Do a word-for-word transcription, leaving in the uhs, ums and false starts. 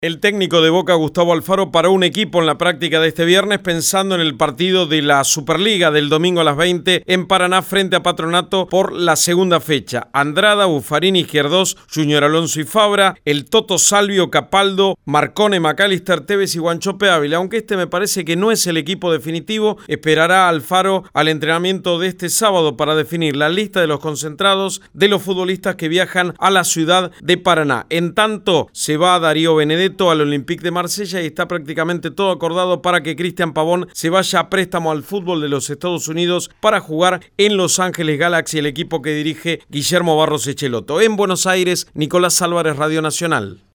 El técnico de Boca, Gustavo Alfaro, paró un equipo en la práctica de este viernes pensando en el partido de la Superliga del domingo a las veinte en Paraná frente a Patronato por la segunda fecha. Andrada, Buffarini, Izquierdos, Junior Alonso y Fabra, el Toto Salvio, Capaldo, Marcone, McAllister, Tevez y Wanchope Ávila. Aunque este me parece que no es el equipo definitivo, esperará Alfaro al entrenamiento de este sábado para definir la lista de los concentrados de los futbolistas que viajan a la ciudad de Paraná. En tanto, se va Darío Benedetto al Olympique de Marsella y está prácticamente todo acordado para que Cristian Pavón se vaya a préstamo al fútbol de los Estados Unidos para jugar en Los Ángeles Galaxy, el equipo que dirige Guillermo Barros Echelotto. En Buenos Aires, Nicolás Álvarez, Radio Nacional.